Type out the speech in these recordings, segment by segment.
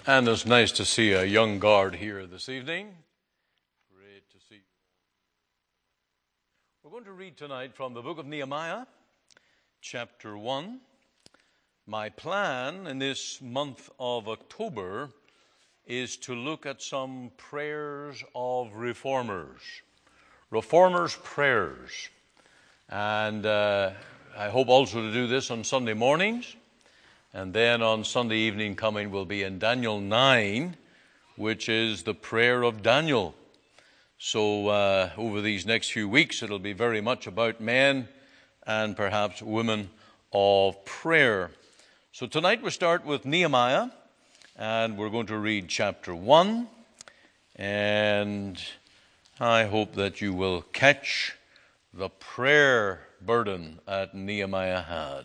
And it's nice to see a young guard here this evening. Great to see you. We're going to read tonight from the book of Nehemiah, chapter 1. My plan in this month of October is to look at some prayers of reformers. Reformers' prayers. And I hope also to do this on Sunday mornings. And then on Sunday evening coming will be in Daniel 9, which is the prayer of Daniel. So over these next few weeks, it'll be very much about men and perhaps women of prayer. So tonight we start with Nehemiah, and we're going to read chapter 1. And I hope that you will catch the prayer burden that Nehemiah had.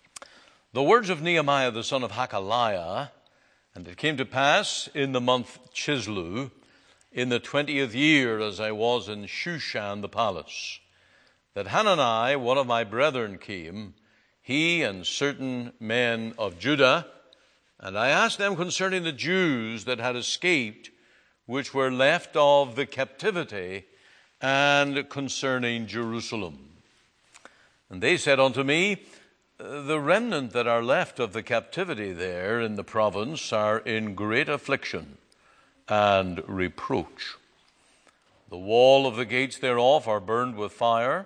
The words of Nehemiah the son of Hakaliah, and it came to pass in the month Chislew, in the 20th year, as I was in Shushan the palace, that Hanani, one of my brethren, came, he and certain men of Judah, and I asked them concerning the Jews that had escaped, which were left of the captivity, and concerning Jerusalem. And they said unto me, the remnant that are left of the captivity there in the province are in great affliction and reproach. The wall of the gates thereof are burned with fire.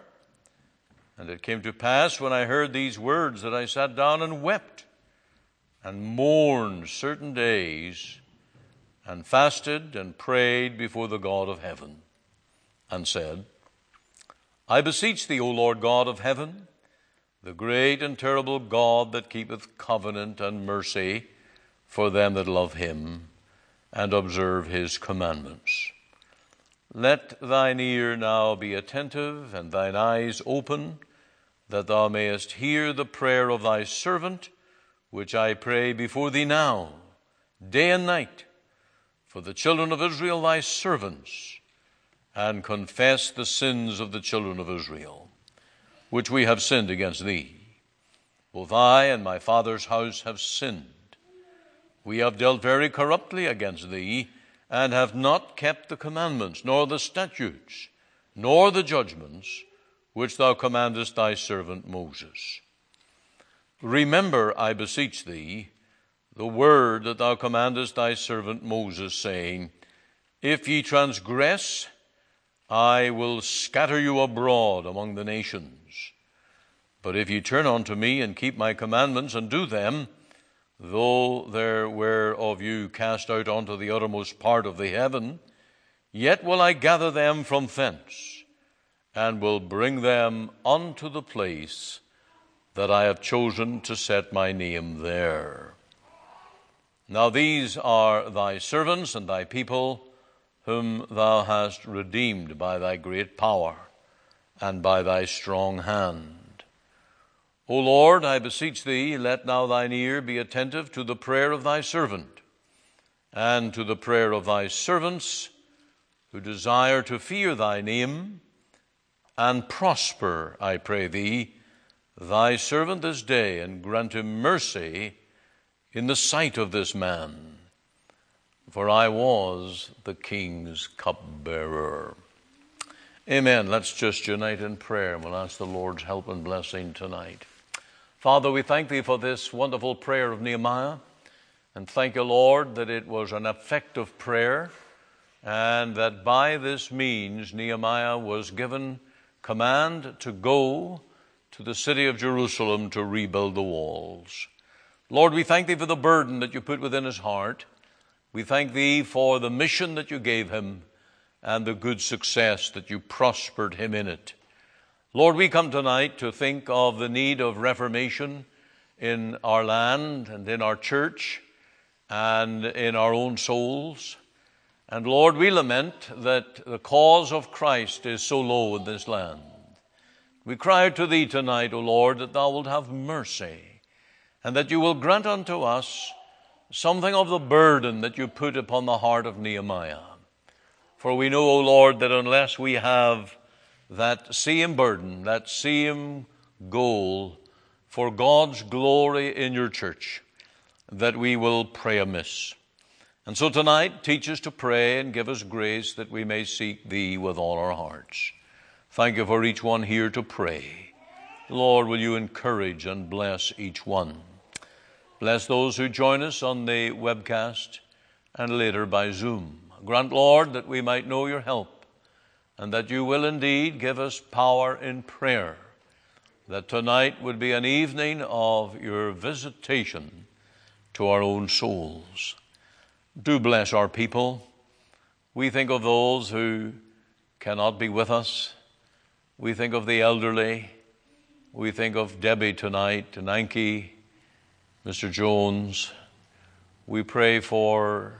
And it came to pass when I heard these words that I sat down and wept and mourned certain days and fasted and prayed before the God of heaven and said, I beseech thee, O Lord God of heaven, the great and terrible God that keepeth covenant and mercy for them that love him and observe his commandments. Let thine ear now be attentive and thine eyes open, that thou mayest hear the prayer of thy servant, which I pray before thee now, day and night, for the children of Israel thy servants, and confess the sins of the children of Israel, which we have sinned against thee. Both I and my father's house have sinned. We have dealt very corruptly against thee, and have not kept the commandments, nor the statutes, nor the judgments, which thou commandest thy servant Moses. Remember, I beseech thee, the word that thou commandest thy servant Moses, saying, if ye transgress, I will scatter you abroad among the nations. But if ye turn unto me and keep my commandments and do them, though there were of you cast out unto the uttermost part of the heaven, yet will I gather them from thence, and will bring them unto the place that I have chosen to set my name there. Now these are thy servants and thy people, whom thou hast redeemed by thy great power and by thy strong hand. O Lord, I beseech thee, let now thine ear be attentive to the prayer of thy servant, and to the prayer of thy servants, who desire to fear thy name, and prosper, I pray thee, thy servant this day, and grant him mercy in the sight of this man. For I was the king's cupbearer. Amen. Let's just unite in prayer, and we'll ask the Lord's help and blessing tonight. Father, we thank thee for this wonderful prayer of Nehemiah, and thank you, Lord, that it was an effective prayer, and that by this means Nehemiah was given command to go to the city of Jerusalem to rebuild the walls. Lord, we thank thee for the burden that you put within his heart. We thank thee for the mission that you gave him and the good success that you prospered him in it. Lord, we come tonight to think of the need of reformation in our land and in our church and in our own souls. And Lord, we lament that the cause of Christ is so low in this land. We cry out to thee tonight, O Lord, that thou wilt have mercy and that you will grant unto us something of the burden that you put upon the heart of Nehemiah. For we know, O Lord, that unless we have that same burden, that same goal for God's glory in your church, that we will pray amiss. And so tonight, teach us to pray and give us grace that we may seek Thee with all our hearts. Thank You for each one here to pray. Lord, will You encourage and bless each one. Bless those who join us on the webcast and later by Zoom. Grant, Lord, that we might know Your help, and that You will indeed give us power in prayer, that tonight would be an evening of Your visitation to our own souls. Do bless our people. We think of those who cannot be with us. We think of the elderly. We think of Debbie tonight, and Anki, Mr. Jones. We pray for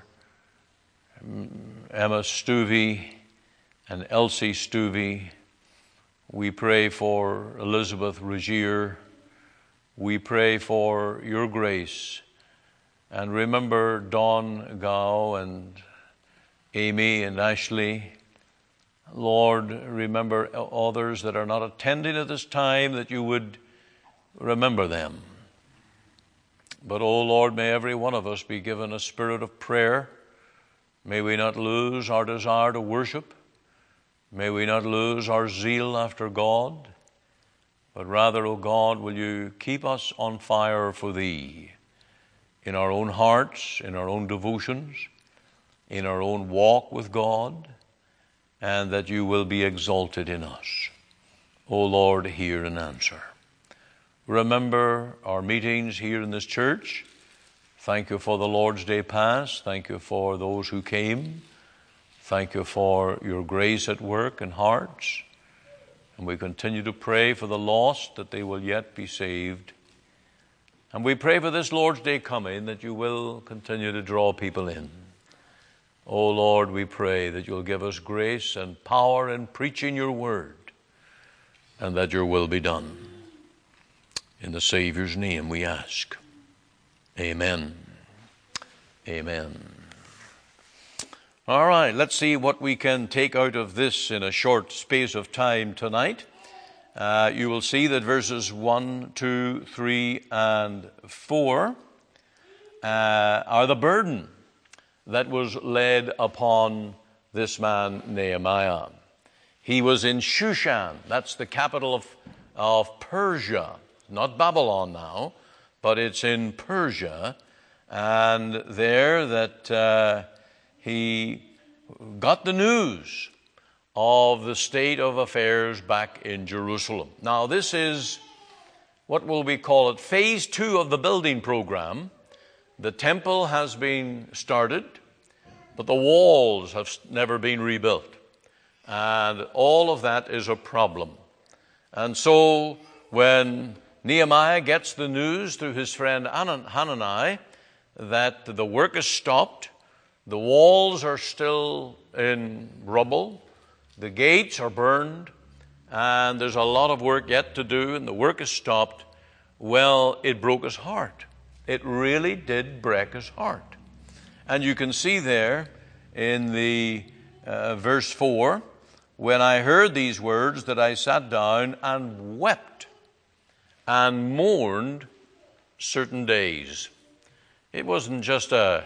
Emma Stuvey and Elsie Stuvey. We pray for Elizabeth Regier. We pray for Your grace. And remember Dawn Gow and Amy and Ashley. Lord, remember others that are not attending at this time, that You would remember them. But, oh Lord, may every one of us be given a spirit of prayer. May we not lose our desire to worship. May we not lose our zeal after God. But rather, O God, will You keep us on fire for Thee, in our own hearts, in our own devotions, in our own walk with God, and that You will be exalted in us. O Lord, hear and answer. Remember our meetings here in this church. Thank You for the Lord's Day past. Thank You for those who came. Thank You for Your grace at work in hearts. And we continue to pray for the lost, that they will yet be saved. And we pray for this Lord's Day coming, that You will continue to draw people in. Oh Lord, we pray that You'll give us grace and power in preaching Your word, and that Your will be done. In the Savior's name we ask. Amen. Amen. All right, let's see what we can take out of this in a short space of time tonight. You will see that verses 1, 2, 3, and 4 are the burden that was laid upon this man Nehemiah. He was in Shushan. That's the capital of Persia. Not Babylon now, but it's in Persia. And there that he got the news of the state of affairs back in Jerusalem. Now, this is, what will we call it, phase 2 of the building program. The temple has been started, but the walls have never been rebuilt. And all of that is a problem. And so when Nehemiah gets the news through his friend Hanani that the work is stopped, the walls are still in rubble, the gates are burned, and there's a lot of work yet to do, and the work is stopped, well, it broke his heart. It really did break his heart. And you can see there in the verse 4, when I heard these words, that I sat down and wept and mourned certain days. It wasn't just a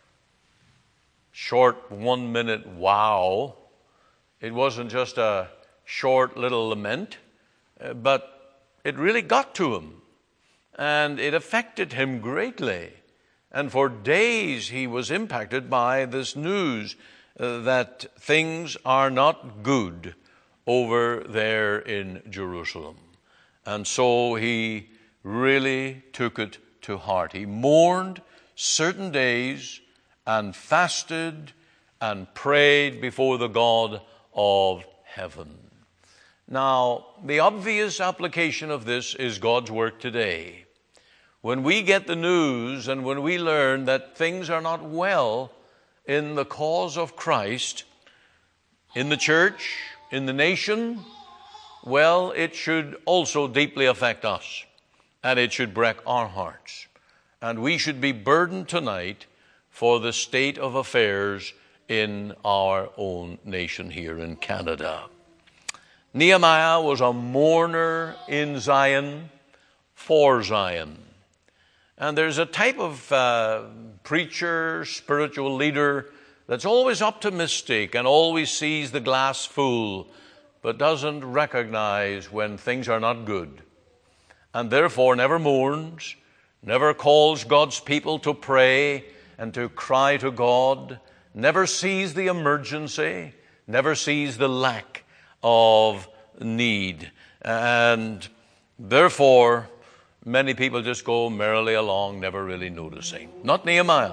short 1 minute wow. It wasn't just a short little lament, but it really got to him, and it affected him greatly. And for days he was impacted by this news that things are not good over there in Jerusalem. And so he really took it to heart. He mourned certain days and fasted and prayed before the God of heaven. Now, the obvious application of this is God's work today. When we get the news and when we learn that things are not well in the cause of Christ, in the church, in the nation, well, it should also deeply affect us, and it should break our hearts. And we should be burdened tonight for the state of affairs in our own nation here in Canada. Nehemiah was a mourner in Zion, for Zion. And there's a type of preacher, spiritual leader that's always optimistic and always sees the glass full, but doesn't recognize when things are not good, and therefore never mourns, never calls God's people to pray and to cry to God, never sees the emergency, never sees the lack of need. And therefore, many people just go merrily along, never really noticing. Not Nehemiah.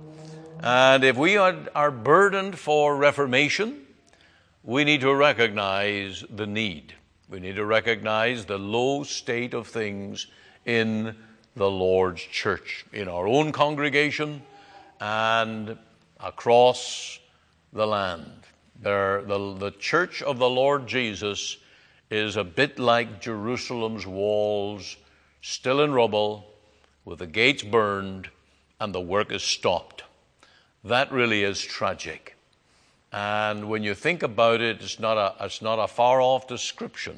And if we are burdened for reformation, we need to recognize the need. We need to recognize the low state of things in the Lord's church, in our own congregation and across the land. The church of the Lord Jesus is a bit like Jerusalem's walls, still in rubble, with the gates burned, and the work is stopped. That really is tragic. And when you think about it, it's not a far-off description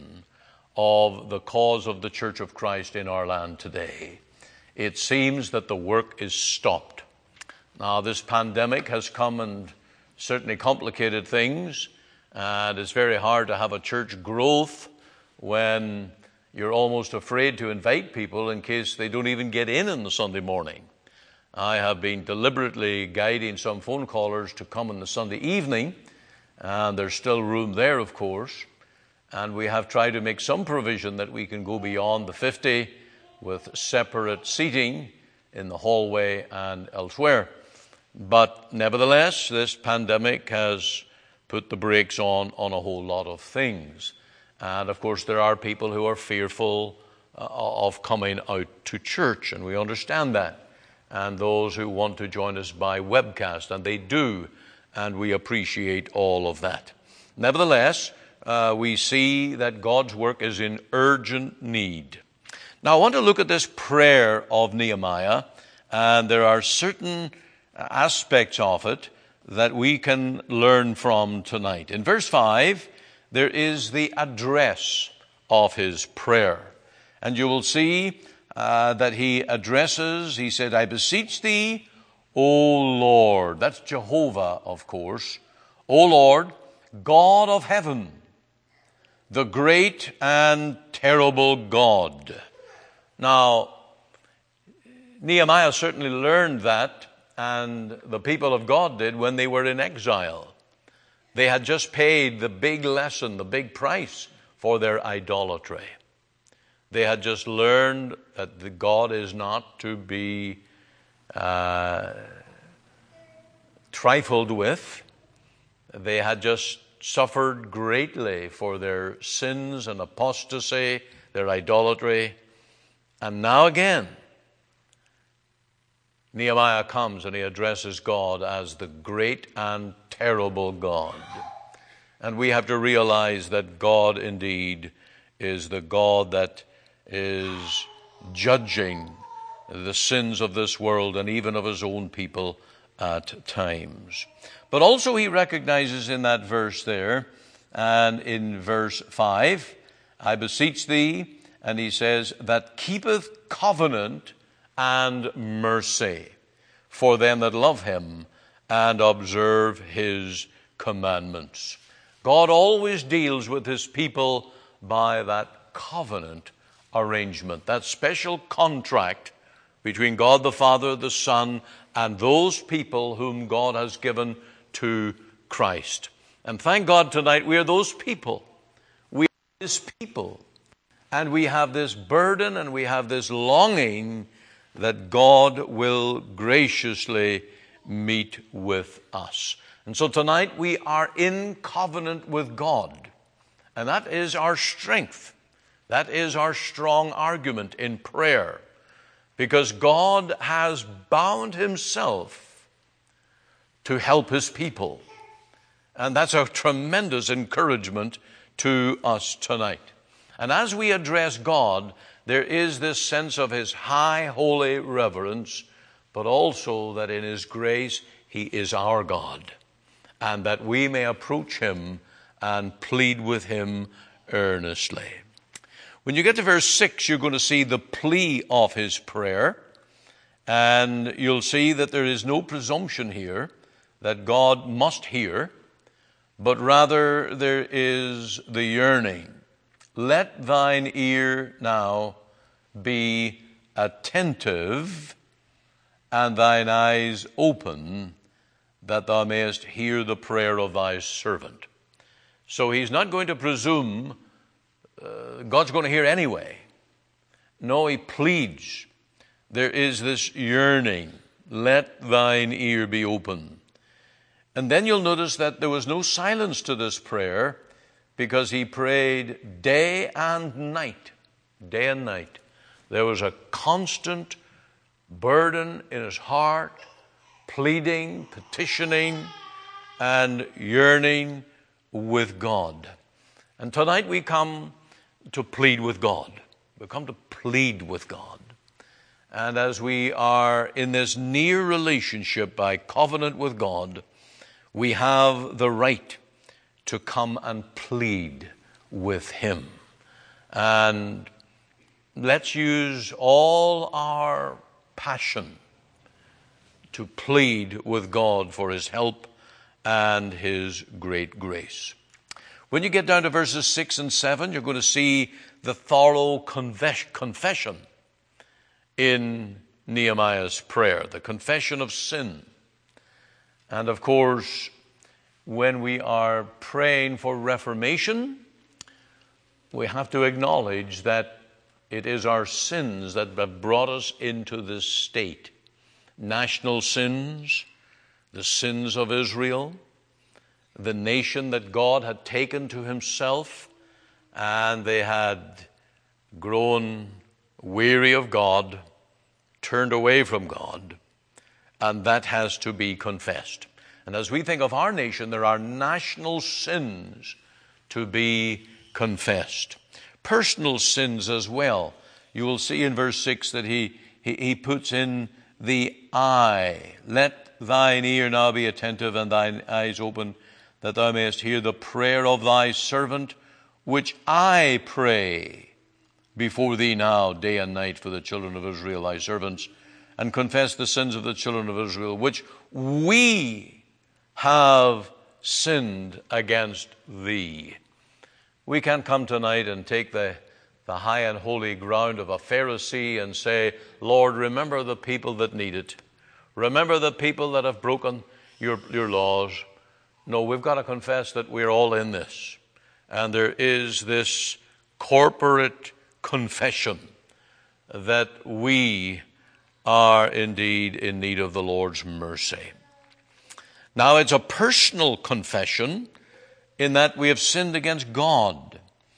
of the cause of the Church of Christ in our land today. It seems that the work is stopped. Now, this pandemic has come and certainly complicated things, and it's very hard to have a church growth when you're almost afraid to invite people in case they don't even get in on the Sunday morning. I have been deliberately guiding some phone callers to come on the Sunday evening, and there's still room there, of course, and we have tried to make some provision that we can go beyond the 50 with separate seating in the hallway and elsewhere. But nevertheless, this pandemic has put the brakes on a whole lot of things. And of course, there are people who are fearful of coming out to church, and we understand that. And those who want to join us by webcast, and they do, and we appreciate all of that. Nevertheless, we see that God's work is in urgent need. Now, I want to look at this prayer of Nehemiah, and there are certain aspects of it that we can learn from tonight. In verse 5, there is the address of his prayer. And you will see that he addresses, he said, I beseech thee, O Lord. That's Jehovah, of course. O Lord, God of heaven, the great and terrible God. Now, Nehemiah certainly learned that, and the people of God did when they were in exile. They had just paid the big lesson, the big price for their idolatry. They had just learned that the God is not to be trifled with. They had just suffered greatly for their sins and apostasy, their idolatry. And now again, Nehemiah comes and he addresses God as the great and terrible God. And we have to realize that God indeed is the God that is judging the sins of this world and even of his own people at times. But also he recognizes in that verse there, and in verse 5, I beseech thee, and he says, that keepeth covenant and mercy for them that love him and observe his commandments. God always deals with his people by that covenant arrangement, that special contract between God the Father, the Son, and those people whom God has given to Christ. And thank God tonight we are those people. We are his people. And we have this burden and we have this longing that God will graciously meet with us. And so tonight we are in covenant with God. And that is our strength. That is our strong argument in prayer. Because God has bound himself to help his people. And that's a tremendous encouragement to us tonight. And as we address God, there is this sense of his high, holy reverence, but also that in his grace, he is our God, and that we may approach him and plead with him earnestly. When you get to verse 6, you're going to see the plea of his prayer. And you'll see that there is no presumption here that God must hear, but rather there is the yearning. Let thine ear now be attentive, and thine eyes open, that thou mayest hear the prayer of thy servant. So he's not going to presume God's going to hear anyway. No, he pleads. There is this yearning. Let thine ear be open. And then you'll notice that there was no silence to this prayer, because he prayed day and night. Day and night. There was a constant burden in his heart, pleading, petitioning, and yearning with God. And tonight we come to plead with God. We come to plead with God. And as we are in this near relationship by covenant with God, we have the right to come and plead with him. And let's use all our passion to plead with God for his help and his great grace. When you get down to verses 6 and 7, you're going to see the thorough confession in Nehemiah's prayer, the confession of sin. And of course, when we are praying for reformation, we have to acknowledge that it is our sins that have brought us into this state. National sins, the sins of Israel, the nation that God had taken to himself, and they had grown weary of God, turned away from God, and that has to be confessed. And as we think of our nation, there are national sins to be confessed. Personal sins as well. You will see in verse 6 that he puts in the eye. Let thine ear now be attentive and thine eyes open, that thou mayest hear the prayer of thy servant, which I pray before thee now, day and night, for the children of Israel, thy servants, and confess the sins of the children of Israel, which we have sinned against thee. We can't come tonight and take the high and holy ground of a Pharisee and say, Lord, remember the people that need it. Remember the people that have broken your laws. No, we've got to confess that we're all in this. And there is this corporate confession that we are indeed in need of the Lord's mercy. Now, it's a personal confession in that we have sinned against God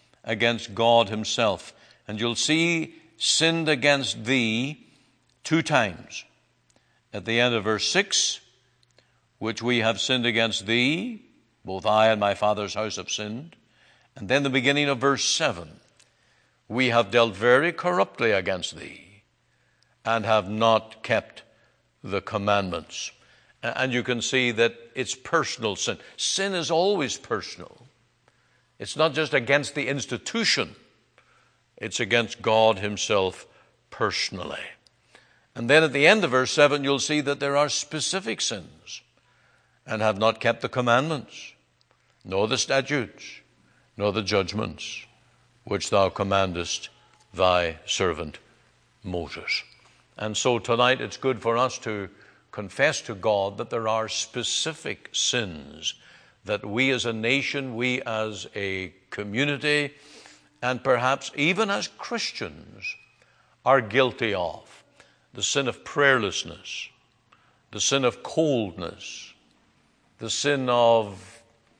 himself. And you'll see sinned against thee 2 times. At the end of verse 6, which we have sinned against thee, both I and my father's house have sinned. And then the beginning of verse 7, we have dealt very corruptly against thee and have not kept the commandments. And you can see that it's personal sin. Sin is always personal. It's not just against the institution. It's against God himself personally. And then at the end of verse 7, you'll see that there are specific sins, and have not kept the commandments, nor the statutes, nor the judgments, which thou commandest thy servant Moses. And so tonight it's good for us to confess to God that there are specific sins that we as a nation, we as a community, and perhaps even as Christians are guilty of. The sin of prayerlessness, the sin of coldness, the sin of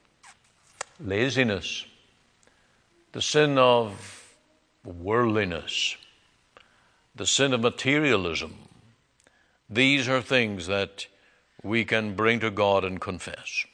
laziness, the sin of worldliness, the sin of materialism. These are things that we can bring to God and confess.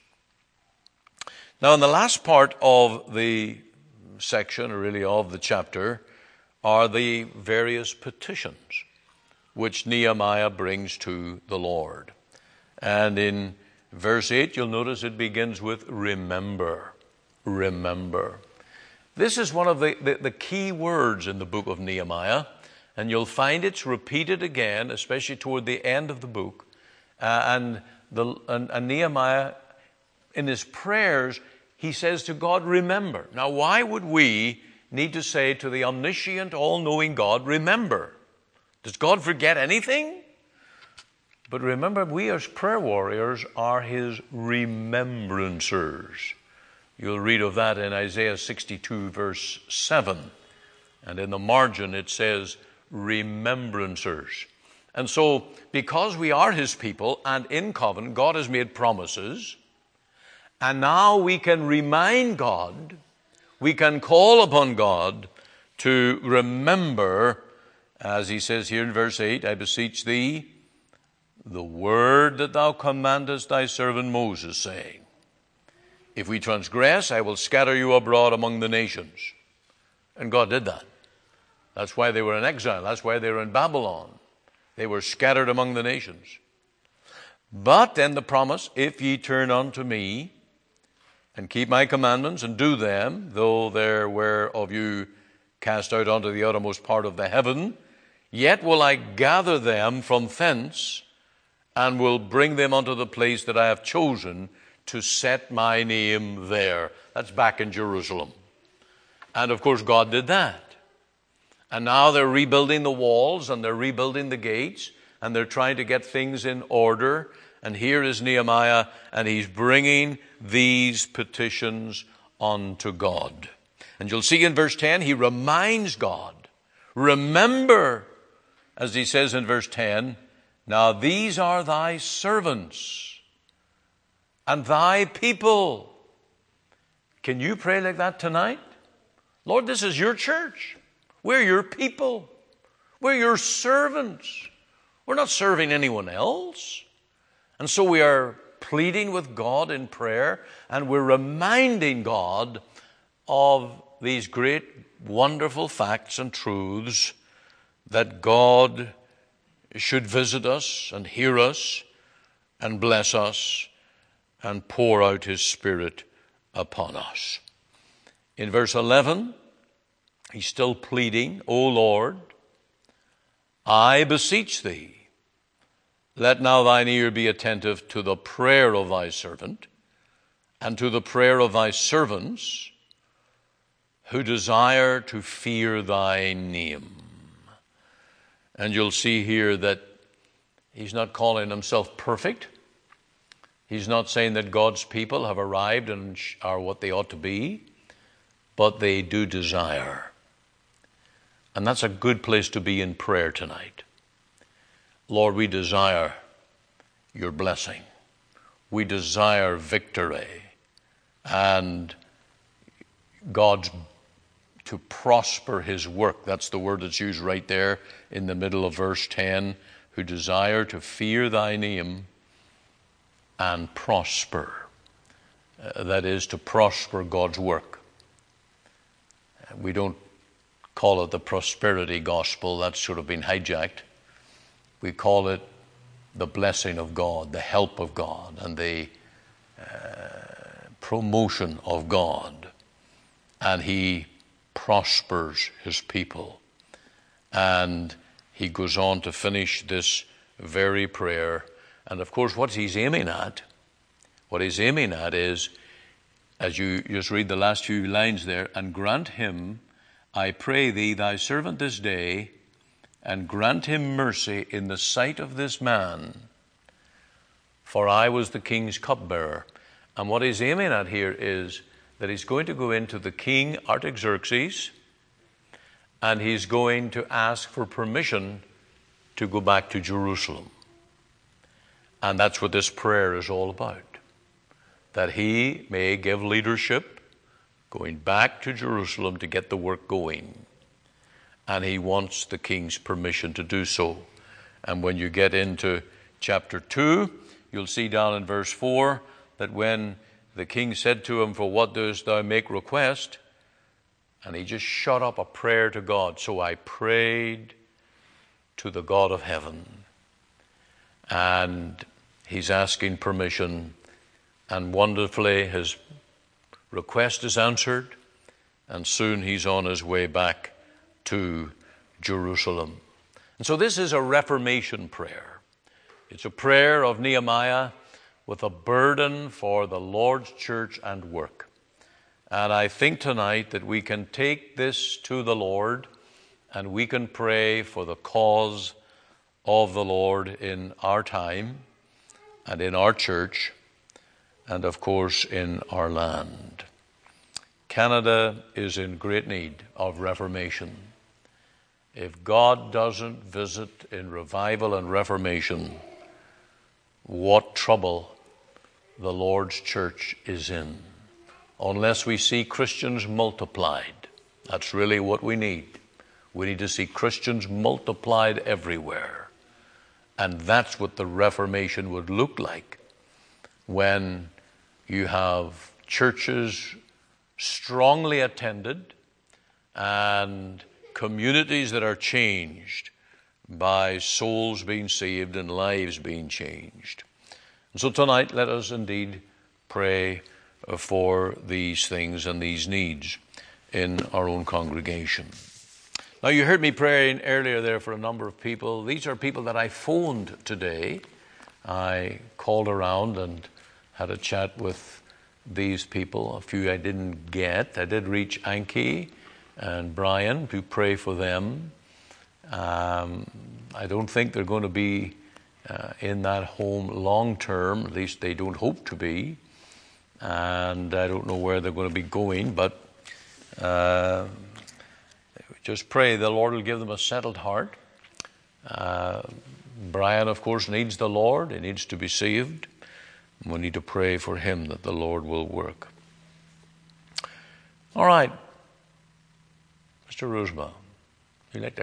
Now, in the last part of the section, or really of the chapter, are the various petitions which Nehemiah brings to the Lord. And in verse 8, you'll notice it begins with remember. Remember. This is one of the key words in the book of Nehemiah. And you'll find it's repeated again, especially toward the end of the book. And Nehemiah, in his prayers, he says to God, remember. Now, why would we need to say to the omniscient, all-knowing God, remember? Does God forget anything? But remember, we as prayer warriors are his remembrancers. You'll read of that in Isaiah 62, verse 7. And in the margin it says, remembrancers. And so, because we are his people and in covenant, God has made promises. And now we can remind God, we can call upon God to remember, as he says here in verse 8, I beseech thee, the word that thou commandest thy servant Moses, saying, if we transgress, I will scatter you abroad among the nations. And God did that. That's why they were in exile. That's why they were in Babylon. They were scattered among the nations. But then the promise, if ye turn unto me and keep my commandments and do them, though there were of you cast out unto the uttermost part of the heaven, yet will I gather them from thence and will bring them unto the place that I have chosen to set my name there. That's back in Jerusalem. And of course God did that. And now they're rebuilding the walls and they're rebuilding the gates and they're trying to get things in order. And here is Nehemiah, and he's bringing these petitions unto God. And you'll see in verse 10, he reminds God, remember, as he says in verse 10, now these are thy servants and thy people. Can you pray like that tonight? Lord, this is your church. We're your people. We're your servants. We're not serving anyone else. And so we are pleading with God in prayer, and we're reminding God of these great, wonderful facts and truths that God should visit us and hear us and bless us and pour out his Spirit upon us. In verse 11, he's still pleading, O Lord, I beseech thee, let now thine ear be attentive to the prayer of thy servant and to the prayer of thy servants who desire to fear thy name. And you'll see here that he's not calling himself perfect. He's not saying that God's people have arrived and are what they ought to be, but they do desire. And that's a good place to be in prayer tonight. Lord, we desire your blessing. We desire victory and God's to prosper his work. That's the word that's used right there in the middle of verse 10, who desire to fear thy name and prosper. That is, to prosper God's work. We don't call it the prosperity gospel. That's sort of been hijacked. We call it the blessing of God, the help of God, and the promotion of God. And he prospers his people. And he goes on to finish this very prayer. And of course, what he's aiming at is, as you just read the last few lines there, and grant him, I pray thee, thy servant this day, and grant him mercy in the sight of this man, for I was the king's cupbearer. And what he's aiming at here is that he's going to go into the king Artaxerxes, and he's going to ask for permission to go back to Jerusalem. And that's what this prayer is all about, that he may give leadership going back to Jerusalem to get the work going. And he wants the king's permission to do so. And when you get into chapter 2, you'll see down in verse 4 that when the king said to him, for what dost thou make request? And he just shot up a prayer to God. So I prayed to the God of heaven. And he's asking permission. And wonderfully, his request is answered. And soon he's on his way back to Jerusalem. And so this is a Reformation prayer. It's a prayer of Nehemiah with a burden for the Lord's church and work. And I think tonight that we can take this to the Lord and we can pray for the cause of the Lord in our time and in our church and, of course, in our land. Canada is in great need of reformation. If God doesn't visit in revival and reformation, what trouble the Lord's church is in. Unless we see Christians multiplied. That's really what we need. We need to see Christians multiplied everywhere. And that's what the Reformation would look like when you have churches strongly attended and communities that are changed by souls being saved and lives being changed. And so tonight, let us indeed pray for these things and these needs in our own congregation. Now, you heard me praying earlier there for a number of people. These are people that I phoned today. I called around and had a chat with these people. A few I didn't get. I did reach Anki and Brian to pray for them. I don't think they're going to be in that home long term. At least they don't hope to be. And I don't know where they're going to be going, but just pray the Lord will give them a settled heart. Brian, of course, needs the Lord. He needs to be saved. We need to pray for him that the Lord will work. All right. Mr. Roosma, you like to